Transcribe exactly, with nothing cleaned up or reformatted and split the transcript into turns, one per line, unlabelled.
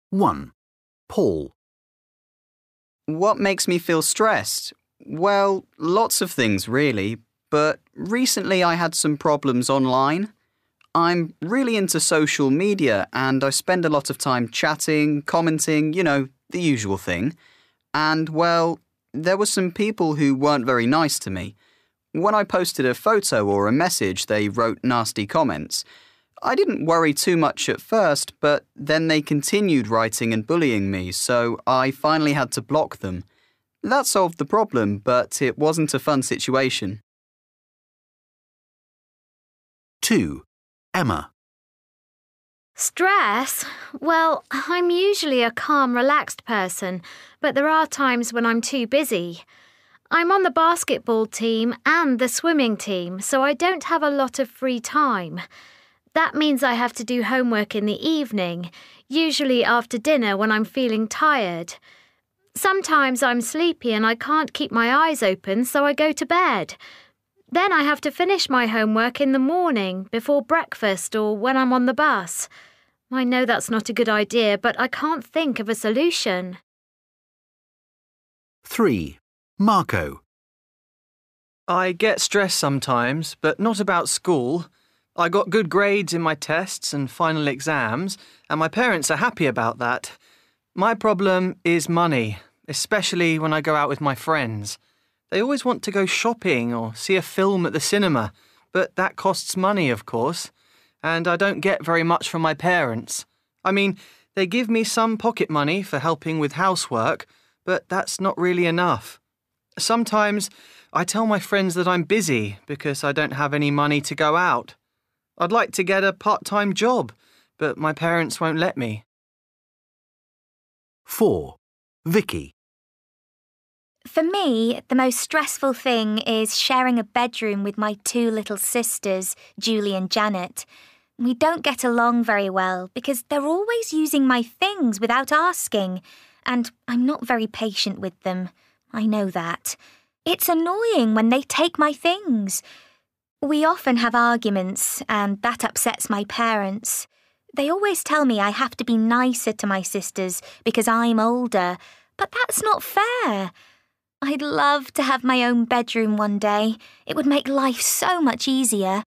one. Paul.
What makes me feel stressed? Well, lots of things really, but recently I had some problems online. I'm really into social media and I spend a lot of time chatting, commenting, you know, the usual thing. And, well, there were some people who weren't very nice to me. When I posted a photo or a message, they wrote nasty comments. I didn't worry too much at first, but then they continued writing and bullying me, so I finally had to block them. That solved the problem, but it wasn't a fun situation.
two. Emma.
Stress? Well, I'm usually a calm, relaxed person, but there are times when I'm too busy. I'm on the basketball team and the swimming team, so I don't have a lot of free time. That means I have to do homework in the evening, usually after dinner when I'm feeling tired. Sometimes I'm sleepy and I can't keep my eyes open, so I go to bed. Then I have to finish my homework in the morning, before breakfast or when I'm on the bus. I know that's not a good idea, but I can't think of a solution.
three. Marco.
I get stressed sometimes, but not about school. I got good grades in my tests and final exams, and my parents are happy about that. My problem is money, especially when I go out with my friends. They always want to go shopping or see a film at the cinema, but that costs money, of course, and I don't get very much from my parents. I mean, they give me some pocket money for helping with housework, but that's not really enough. Sometimes I tell my friends that I'm busy because I don't have any money to go out. I'd like to get a part-time job, but my parents won't let me.
four. Vicky.
For me, the most stressful thing is sharing a bedroom with my two little sisters, Julie and Janet. We don't get along very well because they're always using my things without asking, and I'm not very patient with them. I know that. It's annoying when they take my things. We often have arguments, and that upsets my parents. They always tell me I have to be nicer to my sisters because I'm older, but that's not fair. I'd love to have my own bedroom one day. It would make life so much easier.